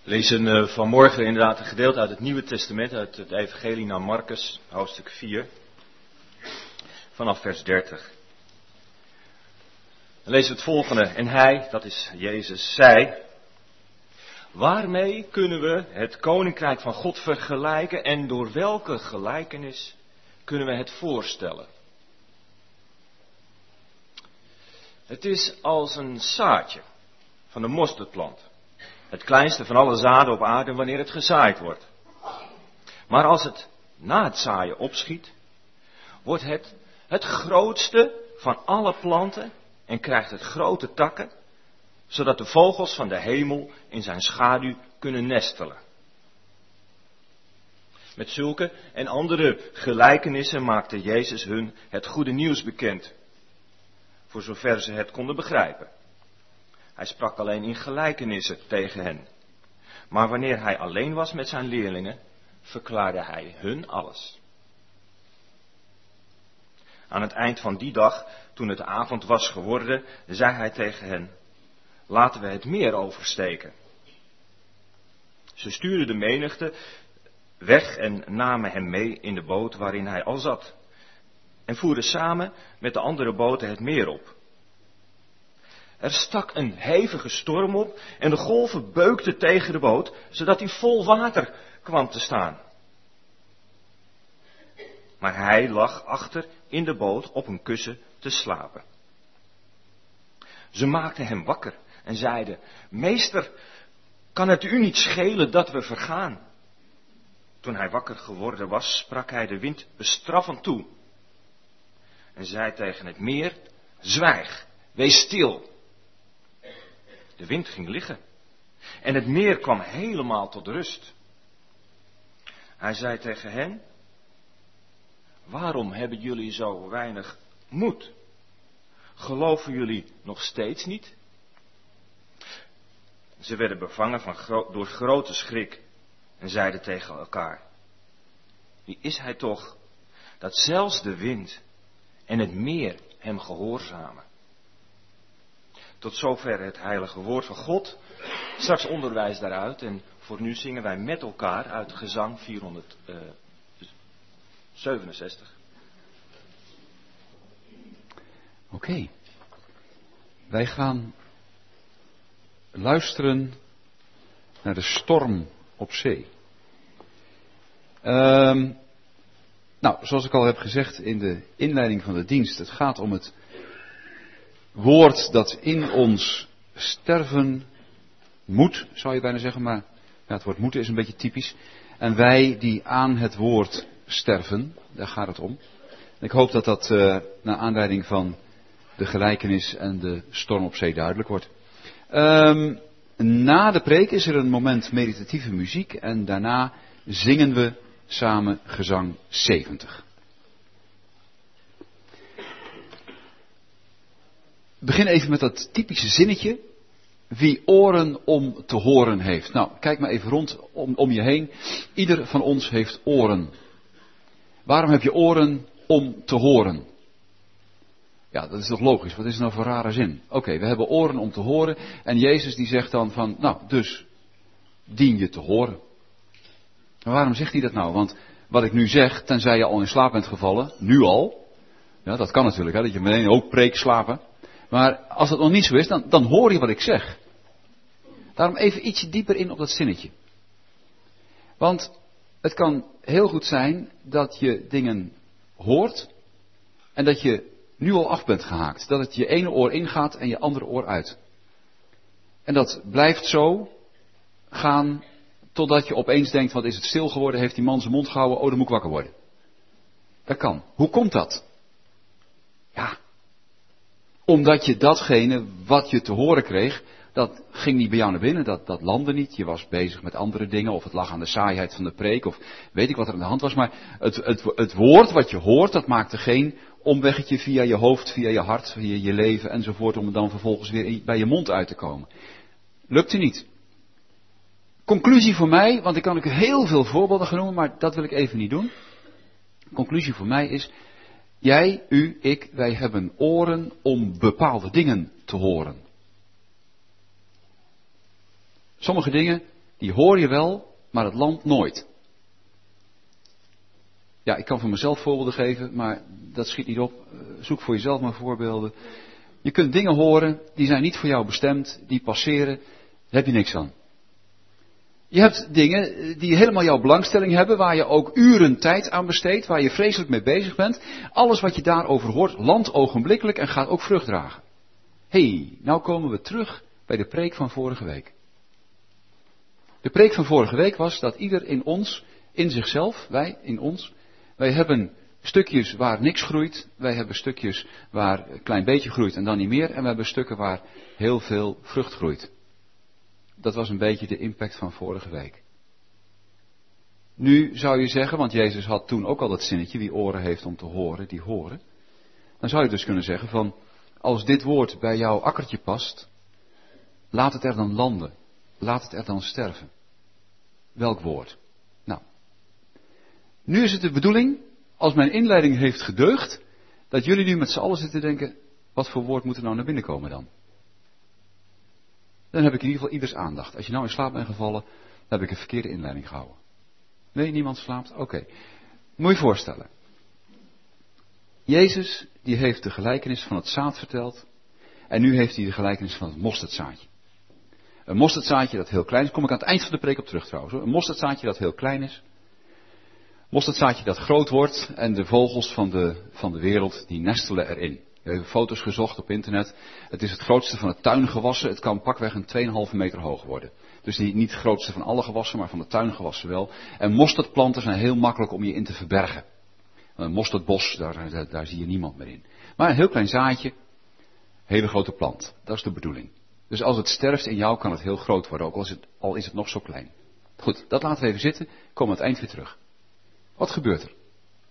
We lezen vanmorgen inderdaad een gedeelte uit het Nieuwe Testament, uit het Evangelie naar Marcus, hoofdstuk 4, vanaf vers 30. Dan lezen we het volgende. En hij, dat is Jezus, zei: waarmee kunnen we het koninkrijk van God vergelijken en door welke gelijkenis kunnen we het voorstellen? Het is als een zaadje van de mosterdplant. Het kleinste van alle zaden op aarde wanneer het gezaaid wordt. Maar als het na het zaaien opschiet, wordt het grootste van alle planten en krijgt het grote takken, zodat de vogels van de hemel in zijn schaduw kunnen nestelen. Met zulke en andere gelijkenissen maakte Jezus hun het goede nieuws bekend, voor zover ze het konden begrijpen. Hij sprak alleen in gelijkenissen tegen hen. Maar wanneer hij alleen was met zijn leerlingen, verklaarde hij hun alles. Aan het eind van die dag, toen het avond was geworden, zei hij tegen hen: laten we het meer oversteken. Ze stuurden de menigte weg en namen hem mee in de boot waarin hij al zat. En voeren samen met de andere boten het meer op. Er stak een hevige storm op en de golven beukten tegen de boot, zodat hij vol water kwam te staan. Maar hij lag achter in de boot op een kussen te slapen. Ze maakten hem wakker en zeiden: meester, kan het u niet schelen dat we vergaan? Toen hij wakker geworden was, sprak hij de wind bestraffend toe. En zei tegen het meer: zwijg, wees stil. De wind ging liggen en het meer kwam helemaal tot rust. Hij zei tegen hen: waarom hebben jullie zo weinig moed? Geloven jullie nog steeds niet? Ze werden bevangen door grote schrik en zeiden tegen elkaar: wie is hij toch, dat zelfs de wind en het meer hem gehoorzamen? Tot zover het heilige woord van God. Straks onderwijs daaruit. En voor nu zingen wij met elkaar uit gezang 467. Oké. Wij gaan luisteren naar de storm op zee. Zoals ik al heb gezegd in de inleiding van de dienst. Het gaat om het woord dat in ons sterven moet, zou je bijna zeggen, maar ja, het woord moeten is een beetje typisch. En wij die aan het woord sterven, daar gaat het om. En ik hoop dat dat naar aanleiding van de gelijkenis en de storm op zee duidelijk wordt. Na de preek is er een moment meditatieve muziek en daarna zingen we samen gezang 70. Ik begin even met dat typische zinnetje: wie oren om te horen heeft. Nou, kijk maar even rond om je heen. Ieder van ons heeft oren. Waarom heb je oren om te horen? Ja, dat is toch logisch. Wat is het nou voor rare zin? Oké, we hebben oren om te horen. En Jezus die zegt dan van, dus dien je te horen. Maar waarom zegt hij dat nou? Want wat ik nu zeg, tenzij je al in slaap bent gevallen, nu al. Ja, dat kan natuurlijk, hè, dat je meteen ook preek slapen. Maar als dat nog niet zo is, dan hoor je wat ik zeg. Daarom even ietsje dieper in op dat zinnetje. Want het kan heel goed zijn dat je dingen hoort en dat je nu al af bent gehaakt. Dat het je ene oor ingaat en je andere oor uit. En dat blijft zo gaan totdat je opeens denkt: wat is het stil geworden, heeft die man zijn mond gehouden, dan moet ik wakker worden. Dat kan. Hoe komt dat? Ja, omdat je datgene wat je te horen kreeg, dat ging niet bij jou naar binnen, dat landde niet. Je was bezig met andere dingen, of het lag aan de saaiheid van de preek, of weet ik wat er aan de hand was. Maar het woord wat je hoort, dat maakte geen omweggetje via je hoofd, via je hart, via je leven enzovoort, om er dan vervolgens weer bij je mond uit te komen. Lukte niet. Conclusie voor mij, want ik kan ook heel veel voorbeelden gaan noemen, maar dat wil ik even niet doen. Conclusie voor mij is: jij, u, ik, wij hebben oren om bepaalde dingen te horen. Sommige dingen die hoor je wel, maar het land nooit. Ja, ik kan van mezelf voorbeelden geven, maar dat schiet niet op. Zoek voor jezelf maar voorbeelden. Je kunt dingen horen, die zijn niet voor jou bestemd, die passeren, daar heb je niks aan. Je hebt dingen die helemaal jouw belangstelling hebben, waar je ook uren tijd aan besteedt, waar je vreselijk mee bezig bent. Alles wat je daarover hoort, landt ogenblikkelijk en gaat ook vrucht dragen. Nou komen we terug bij de preek van vorige week. De preek van vorige week was dat ieder in ons, in zichzelf, wij in ons, wij hebben stukjes waar niks groeit, wij hebben stukjes waar een klein beetje groeit en dan niet meer, en we hebben stukken waar heel veel vrucht groeit. Dat was een beetje de impact van vorige week. Nu zou je zeggen, want Jezus had toen ook al dat zinnetje, wie oren heeft om te horen, die horen. Dan zou je dus kunnen zeggen van, als dit woord bij jouw akkertje past, laat het er dan landen. Laat het er dan sterven. Welk woord? Nou, nu is het de bedoeling, als mijn inleiding heeft gedeugd, dat jullie nu met z'n allen zitten denken, wat voor woord moet er nou naar binnen komen dan? Dan heb ik in ieder geval ieders aandacht. Als je nou in slaap bent gevallen, dan heb ik een verkeerde inleiding gehouden. Nee, niemand slaapt? Oké. Moet je je voorstellen. Jezus, die heeft de gelijkenis van het zaad verteld. En nu heeft hij de gelijkenis van het mosterdzaadje. Een mosterdzaadje dat heel klein is. Kom ik aan het eind van de preek op terug trouwens. Een mosterdzaadje dat heel klein is. Mosterdzaadje dat groot wordt. En de vogels van de wereld, die nestelen erin. We hebben foto's gezocht op internet. Het is het grootste van het tuingewassen. Het kan pakweg een 2,5 meter hoog worden. Dus niet het grootste van alle gewassen, maar van de tuingewassen wel. En mosterdplanten zijn heel makkelijk om je in te verbergen. Een mosterdbos, daar zie je niemand meer in. Maar een heel klein zaadje, hele grote plant. Dat is de bedoeling. Dus als het sterft in jou, kan het heel groot worden, ook al is het nog zo klein. Goed, dat laten we even zitten. Komen aan het eind weer terug. Wat gebeurt er?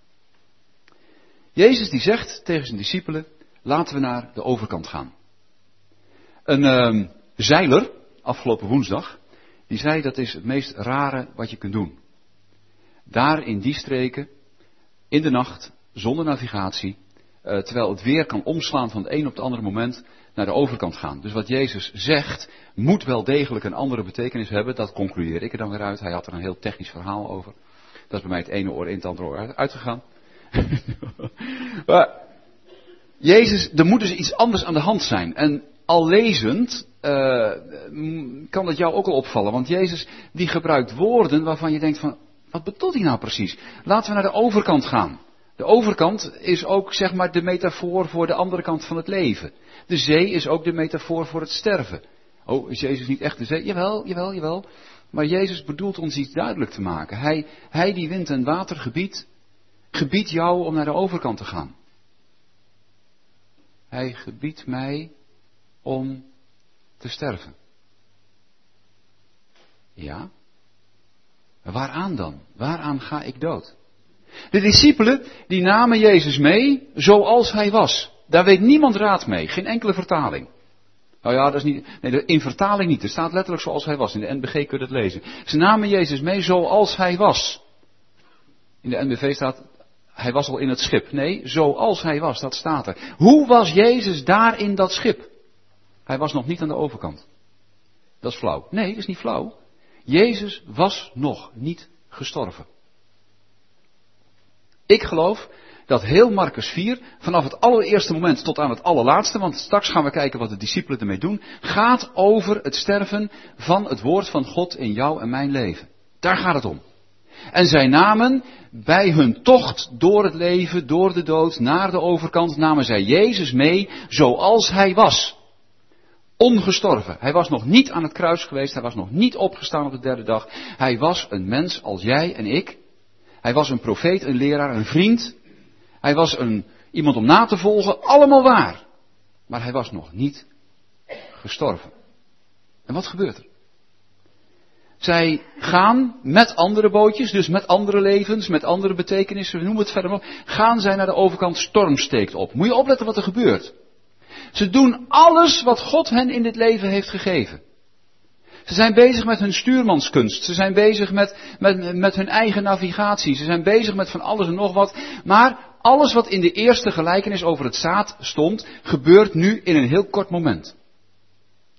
Jezus die zegt tegen zijn discipelen, laten we naar de overkant gaan. Een zeiler, afgelopen woensdag, die zei dat is het meest rare wat je kunt doen. Daar in die streken, in de nacht, zonder navigatie, terwijl het weer kan omslaan van het een op het andere moment, naar de overkant gaan. Dus wat Jezus zegt, moet wel degelijk een andere betekenis hebben, dat concludeer ik er dan weer uit. Hij had er een heel technisch verhaal over. Dat is bij mij het ene oor in het andere oor uitgegaan. Maar Jezus, er moet dus iets anders aan de hand zijn. En al lezend kan dat jou ook al opvallen. Want Jezus die gebruikt woorden waarvan je denkt van, wat bedoelt hij nou precies? Laten we naar de overkant gaan. De overkant is ook zeg maar de metafoor voor de andere kant van het leven. De zee is ook de metafoor voor het sterven. Oh, is Jezus niet echt de zee? Jawel. Maar Jezus bedoelt ons iets duidelijk te maken. Hij die wind en water gebiedt jou om naar de overkant te gaan. Hij gebiedt mij om te sterven. Ja? Waaraan dan? Waaraan ga ik dood? De discipelen die namen Jezus mee zoals hij was. Daar weet niemand raad mee. Geen enkele vertaling. Nou ja, dat is niet. Nee, in vertaling niet. Er staat letterlijk zoals hij was. In de NBG kun je dat lezen. Ze namen Jezus mee zoals hij was. In de NBV staat, hij was al in het schip. Nee, zoals hij was, dat staat er. Hoe was Jezus daar in dat schip? Hij was nog niet aan de overkant. Dat is flauw. Nee, dat is niet flauw. Jezus was nog niet gestorven. Ik geloof dat heel Marcus 4, vanaf het allereerste moment tot aan het allerlaatste, want straks gaan we kijken wat de discipelen ermee doen, gaat over het sterven van het woord van God in jou en mijn leven. Daar gaat het om. En zij namen bij hun tocht door het leven, door de dood, naar de overkant, namen zij Jezus mee zoals hij was. Ongestorven. Hij was nog niet aan het kruis geweest, hij was nog niet opgestaan op de derde dag. Hij was een mens als jij en ik. Hij was een profeet, een leraar, een vriend. Hij was iemand om na te volgen, allemaal waar. Maar hij was nog niet gestorven. En wat gebeurt er? Zij gaan met andere bootjes, dus met andere levens, met andere betekenissen, we noemen het verder nog, gaan zij naar de overkant, storm steekt op. Moet je opletten wat er gebeurt. Ze doen alles wat God hen in dit leven heeft gegeven. Ze zijn bezig met hun stuurmanskunst. Ze zijn bezig met hun eigen navigatie. Ze zijn bezig met van alles en nog wat. Maar alles wat in de eerste gelijkenis over het zaad stond, gebeurt nu in een heel kort moment.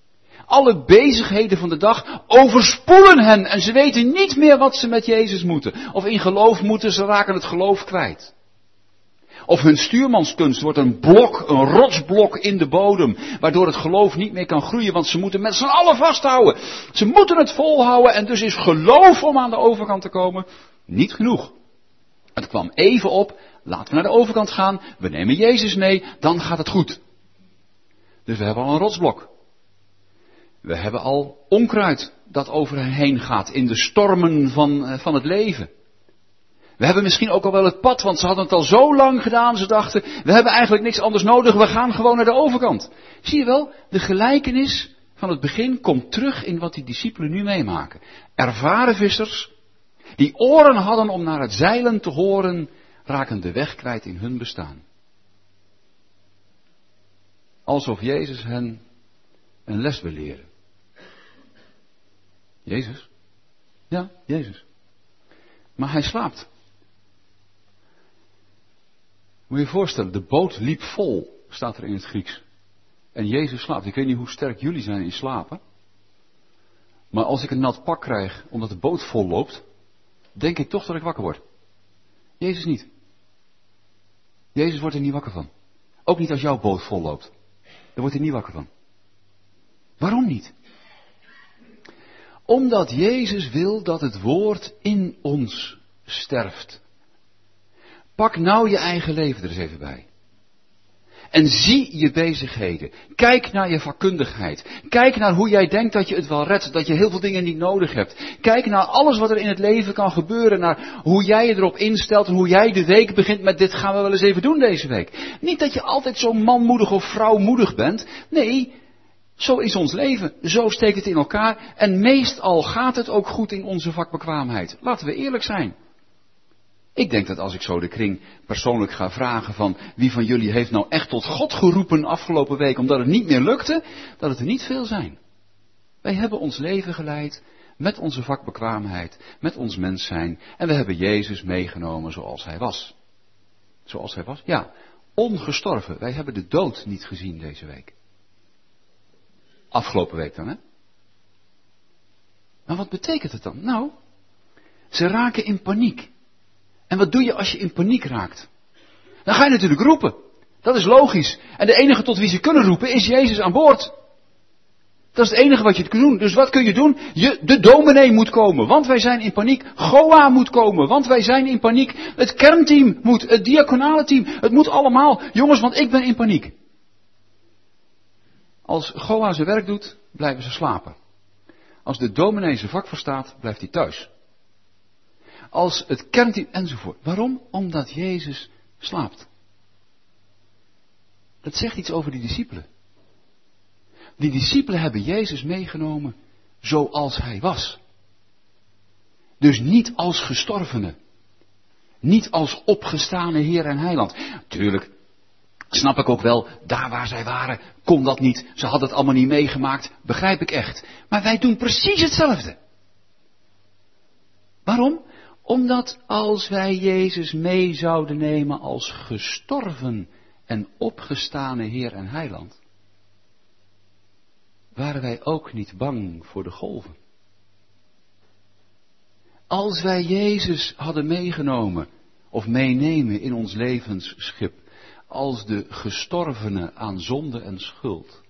Alle bezigheden van de dag overspoelen hen en ze weten niet meer wat ze met Jezus moeten. Of in geloof moeten, ze raken het geloof kwijt. Of hun stuurmanskunst wordt een rotsblok in de bodem, waardoor het geloof niet meer kan groeien, want ze moeten met z'n allen vasthouden. Ze moeten het volhouden en dus is geloof om aan de overkant te komen niet genoeg. Het kwam even op, laten we naar de overkant gaan, we nemen Jezus mee, dan gaat het goed. Dus we hebben al een rotsblok. We hebben al onkruid dat over hen heen gaat in de stormen van het leven. We hebben misschien ook al wel het pad, want ze hadden het al zo lang gedaan, ze dachten, we hebben eigenlijk niks anders nodig, we gaan gewoon naar de overkant. Zie je wel, de gelijkenis van het begin komt terug in wat die discipelen nu meemaken. Ervaren vissers, die oren hadden om naar het zeilen te horen, raken de weg kwijt in hun bestaan. Alsof Jezus hen een les wil leren. Jezus? Ja, Jezus. Maar hij slaapt. Moet je je voorstellen, de boot liep vol, staat er in het Grieks. En Jezus slaapt. Ik weet niet hoe sterk jullie zijn in slapen. Maar als ik een nat pak krijg omdat de boot vol loopt, denk ik toch dat ik wakker word. Jezus niet. Jezus wordt er niet wakker van. Ook niet als jouw boot vol loopt. Daar wordt hij niet wakker van. Waarom niet? Omdat Jezus wil dat het woord in ons sterft. Pak nou je eigen leven er eens even bij. En zie je bezigheden. Kijk naar je vakkundigheid. Kijk naar hoe jij denkt dat je het wel redt. Dat je heel veel dingen niet nodig hebt. Kijk naar alles wat er in het leven kan gebeuren. Naar hoe jij je erop instelt. En hoe jij de week begint met dit gaan we wel eens even doen deze week. Niet dat je altijd zo manmoedig of vrouwmoedig bent. Nee, zo is ons leven. Zo steekt het in elkaar. En meestal gaat het ook goed in onze vakbekwaamheid. Laten we eerlijk zijn. Ik denk dat als ik zo de kring persoonlijk ga vragen van wie van jullie heeft nou echt tot God geroepen afgelopen week omdat het niet meer lukte, dat het er niet veel zijn. Wij hebben ons leven geleid met onze vakbekwaamheid, met ons mens zijn en we hebben Jezus meegenomen zoals hij was. Zoals hij was? Ja, ongestorven. Wij hebben de dood niet gezien deze week. Afgelopen week dan, hè? Maar wat betekent het dan? Nou, ze raken in paniek. En wat doe je als je in paniek raakt? Dan ga je natuurlijk roepen. Dat is logisch. En de enige tot wie ze kunnen roepen is Jezus aan boord. Dat is het enige wat je kunt doen. Dus wat kun je doen? De dominee moet komen, want wij zijn in paniek. Goa moet komen, want wij zijn in paniek. Het kernteam moet, het diaconale team. Het moet allemaal. Jongens, want ik ben in paniek. Als Goa zijn werk doet, blijven ze slapen. Als de dominee zijn vak verstaat, blijft hij thuis. Als het kernteam enzovoort. Waarom? Omdat Jezus slaapt. Dat zegt iets over die discipelen. Die discipelen hebben Jezus meegenomen zoals hij was. Dus niet als gestorvene. Niet als opgestane Heer en Heiland. Tuurlijk, snap ik ook wel, daar waar zij waren, kon dat niet. Ze hadden het allemaal niet meegemaakt, begrijp ik echt. Maar wij doen precies hetzelfde. Waarom? Omdat als wij Jezus mee zouden nemen als gestorven en opgestane Heer en Heiland, waren wij ook niet bang voor de golven. Als wij Jezus hadden meegenomen of meenemen in ons levensschip als de gestorvene aan zonde en schuld,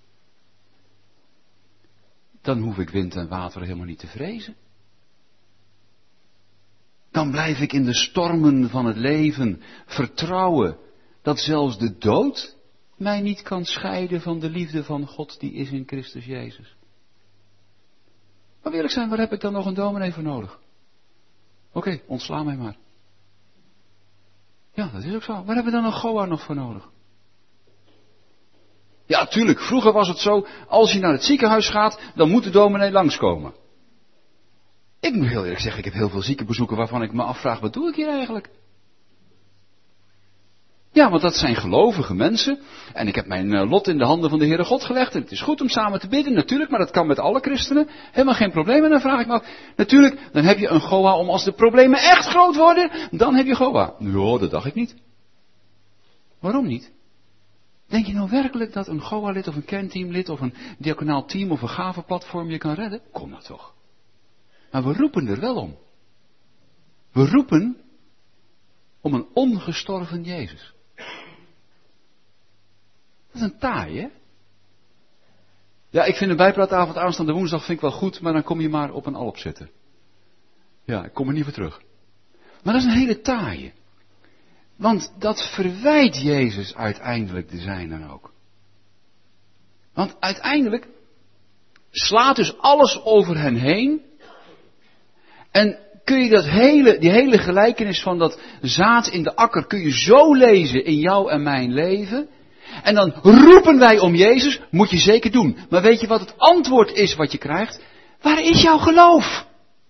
dan hoef ik wind en water helemaal niet te vrezen. Dan blijf ik in de stormen van het leven vertrouwen dat zelfs de dood mij niet kan scheiden van de liefde van God die is in Christus Jezus. Maar eerlijk zijn, waar heb ik dan nog een dominee voor nodig? Oké, ontsla mij maar. Ja, dat is ook zo. Waar hebben we dan een Goa nog voor nodig? Ja, tuurlijk, vroeger was het zo, als je naar het ziekenhuis gaat, dan moet de dominee langskomen. Ik moet heel eerlijk zeggen, ik heb heel veel ziekenbezoeken waarvan ik me afvraag, wat doe ik hier eigenlijk? Ja, want dat zijn gelovige mensen. En ik heb mijn lot in de handen van de Heere God gelegd. En het is goed om samen te bidden, natuurlijk, maar dat kan met alle christenen. Helemaal geen probleem. En dan vraag ik me af, natuurlijk, dan heb je een Goa om als de problemen echt groot worden, dan heb je Goa. Ja, dat dacht ik niet. Waarom niet? Denk je nou werkelijk dat een GOA-lid of een kernteamlid of een diaconaal team of een gavenplatform je kan redden? Kom nou toch. Maar we roepen er wel om. We roepen om een ongestorven Jezus. Dat is een taai, hè? Ja, ik vind een bijpraatavond aanstaande woensdag vind ik wel goed, maar dan kom je maar op een alp zitten. Ja, ik kom er niet voor terug. Maar dat is een hele taaie. Want dat verwijt Jezus uiteindelijk de zijnen ook. Want uiteindelijk slaat dus alles over hen heen. En kun je die hele gelijkenis van dat zaad in de akker, kun je zo lezen in jouw en mijn leven. En dan roepen wij om Jezus, moet je zeker doen. Maar weet je wat het antwoord is wat je krijgt? Waar is jouw geloof?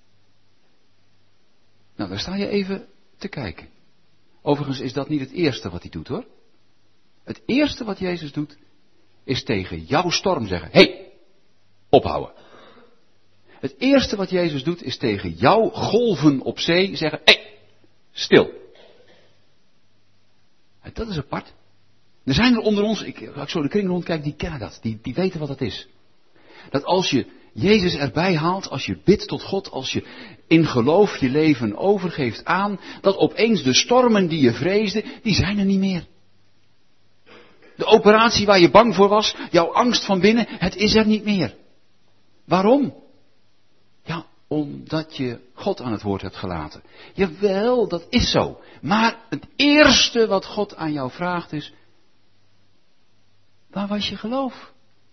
Nou, daar sta je even te kijken. Overigens is dat niet het eerste wat hij doet, hoor. Het eerste wat Jezus doet, is tegen jouw storm zeggen, hé, ophouden. Het eerste wat Jezus doet, is tegen jouw golven op zee zeggen, hé, stil. En dat is apart. Er zijn er onder ons, als ik zo de kring rondkijk, die kennen dat, die weten wat dat is. Dat als je Jezus erbij haalt, als je bidt tot God, als je in geloof je leven overgeeft aan, dat opeens de stormen die je vreesde, die zijn er niet meer. De operatie waar je bang voor was, jouw angst van binnen, het is er niet meer. Waarom? Ja, omdat je God aan het woord hebt gelaten. Jawel, dat is zo. Maar het eerste wat God aan jou vraagt is, waar was je geloof?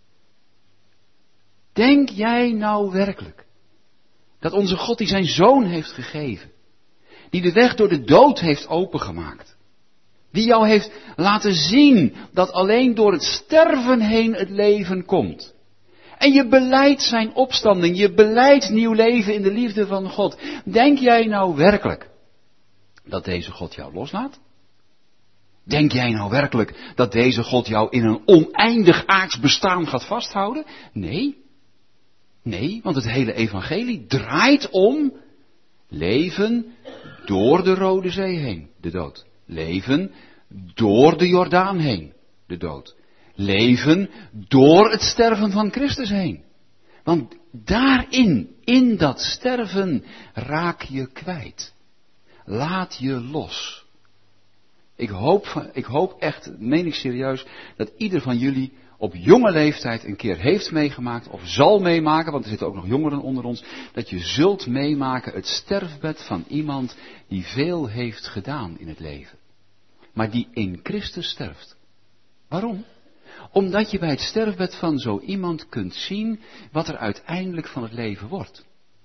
Denk jij nou werkelijk dat onze God die zijn zoon heeft gegeven, die de weg door de dood heeft opengemaakt, die jou heeft laten zien dat alleen door het sterven heen het leven komt, en je belijdt zijn opstanding, je belijdt nieuw leven in de liefde van God, denk jij nou werkelijk dat deze God jou loslaat? Denk jij nou werkelijk dat deze God jou in een oneindig aards bestaan gaat vasthouden? Nee. Nee, want het hele evangelie draait om leven door de Rode Zee heen, de dood. Leven door de Jordaan heen, de dood. Leven door het sterven van Christus heen. Want daarin, in dat sterven, raak je kwijt. Laat je los. Ik hoop echt, meen ik serieus, dat ieder van jullie op jonge leeftijd een keer heeft meegemaakt, of zal meemaken, want er zitten ook nog jongeren onder ons, dat je zult meemaken het sterfbed van iemand die veel heeft gedaan in het leven. Maar die in Christus sterft. Waarom? Omdat je bij het sterfbed van zo iemand kunt zien wat er uiteindelijk van het leven wordt.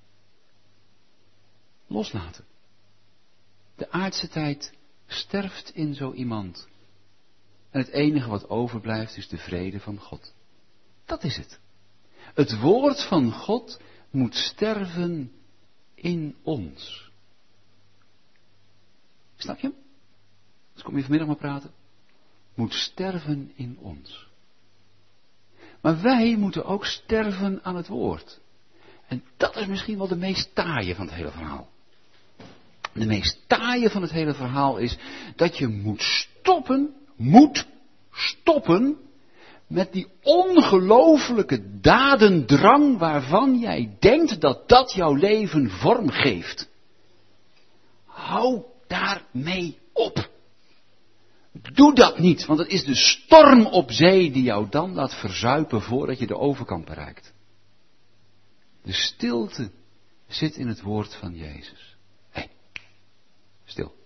Loslaten. De aardse tijd sterft in zo iemand. En het enige wat overblijft is de vrede van God. Dat is het. Het woord van God moet sterven in ons. Snap je hem? Dus kom je vanmiddag maar praten. Moet sterven in ons. Maar wij moeten ook sterven aan het woord. En dat is misschien wel de meest taaie van het hele verhaal. De meest taaie van het hele verhaal is dat je moet stoppen met die ongelooflijke dadendrang waarvan jij denkt dat dat jouw leven vorm geeft. Hou daarmee op. Doe dat niet, want het is de storm op zee die jou dan laat verzuipen voordat je de overkant bereikt. De stilte zit in het woord van Jezus. Hé, stil.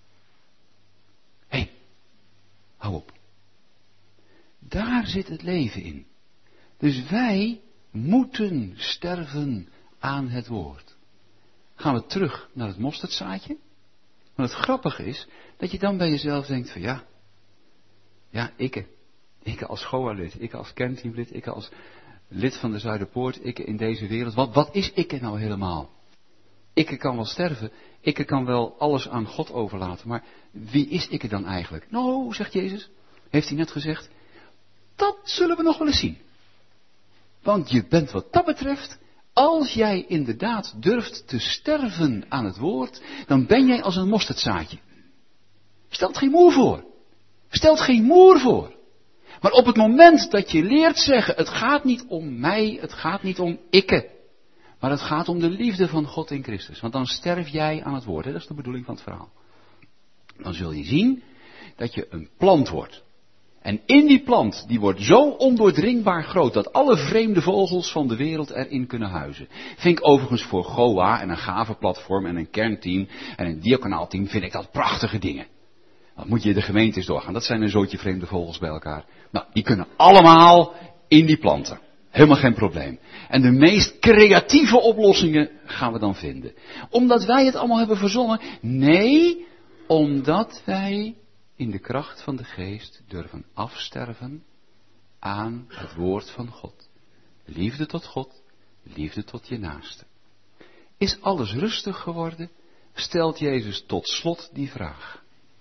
Hé, hou op. Daar zit het leven in. Dus wij moeten sterven aan het woord. Gaan we terug naar het mosterdzaadje? Want het grappige is dat je dan bij jezelf denkt van ja, ik als GOA-lid, ik als kernteamlid, ik als lid van de Zuiderpoort, ik in deze wereld. Wat is ik nou helemaal? Ik kan wel sterven, ik kan wel alles aan God overlaten, maar wie is ik dan eigenlijk? Nou, zegt Jezus, heeft hij net gezegd, dat zullen we nog wel eens zien. Want je bent wat dat betreft, als jij inderdaad durft te sterven aan het woord, dan ben jij als een mosterdzaadje. Stelt geen moer voor. Stelt geen moer voor. Maar op het moment dat je leert zeggen, het gaat niet om mij, het gaat niet om ikke, maar het gaat om de liefde van God in Christus. Want dan sterf jij aan het woord, hè? Dat is de bedoeling van het verhaal. Dan zul je zien dat je een plant wordt. En in die plant, die wordt zo ondoordringbaar groot dat alle vreemde vogels van de wereld erin kunnen huizen. Vind ik overigens voor Goa en een gave platform en een kernteam en een diaconaalteam, vind ik dat prachtige dingen. Dan moet je de gemeentes doorgaan. Dat zijn een zootje vreemde vogels bij elkaar. Nou, die kunnen allemaal in die planten. Helemaal geen probleem. En de meest creatieve oplossingen gaan we dan vinden. Omdat wij het allemaal hebben verzonnen? Nee, omdat wij in de kracht van de geest durven afsterven aan het woord van God. Liefde tot God, liefde tot je naaste. Is alles rustig geworden? Stelt Jezus tot slot die vraag.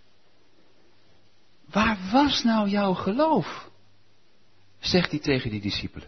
Waar was nou jouw geloof? Zegt hij tegen die discipelen.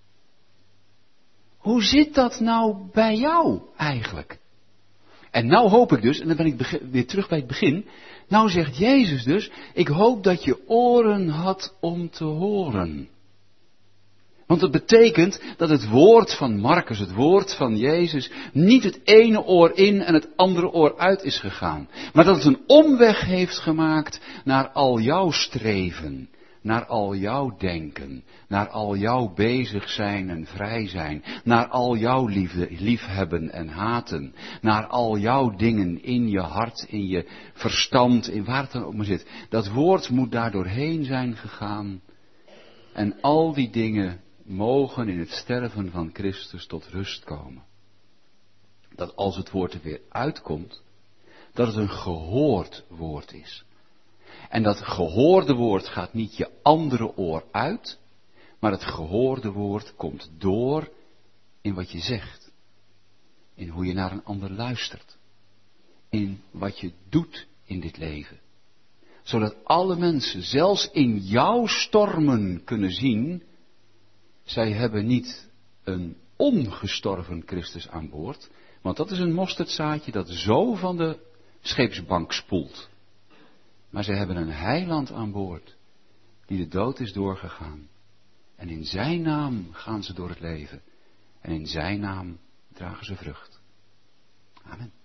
Hoe zit dat nou bij jou eigenlijk? En nou hoop ik dus, en dan ben ik weer terug bij het begin. Nou zegt Jezus dus, ik hoop dat je oren had om te horen. Want het betekent dat het woord van Marcus, het woord van Jezus, niet het ene oor in en het andere oor uit is gegaan. Maar dat het een omweg heeft gemaakt naar al jouw streven, naar al jouw denken, naar al jouw bezig zijn en vrij zijn, naar al jouw liefhebben en haten, naar al jouw dingen in je hart, in je verstand, in waar het dan ook maar zit. Dat woord moet daar doorheen zijn gegaan en al die dingen mogen in het sterven van Christus tot rust komen. Dat als het woord er weer uitkomt, dat het een gehoord woord is. En dat gehoorde woord gaat niet je andere oor uit, maar het gehoorde woord komt door in wat je zegt. In hoe je naar een ander luistert. In wat je doet in dit leven. Zodat alle mensen, zelfs in jouw stormen, kunnen zien, zij hebben niet een ongestorven Christus aan boord, want dat is een mosterdzaadje dat zo van de scheepsbank spoelt. Maar zij hebben een heiland aan boord, die de dood is doorgegaan. En in zijn naam gaan ze door het leven. En in zijn naam dragen ze vrucht. Amen.